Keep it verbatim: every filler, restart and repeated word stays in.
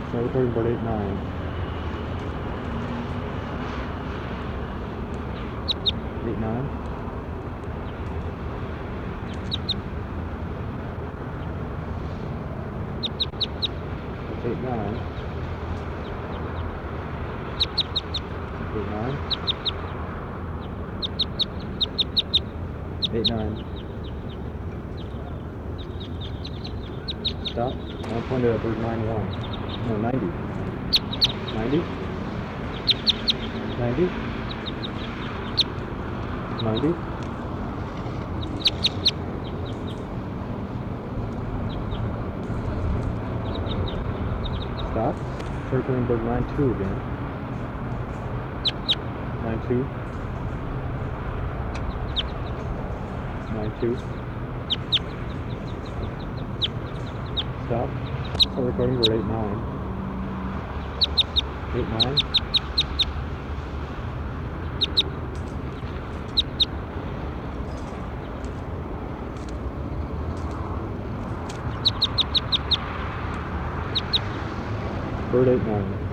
Now recording board eight nine. eight nine. That's eight nine. eight nine. eight nine. Stop. Now point at bird nine one. No, ninety. ninety. ninety. ninety. Stop. Circling bird nine two again. nine two. nine two. Stop. Start recording bird eight nine. eight nine. Bird eight nine.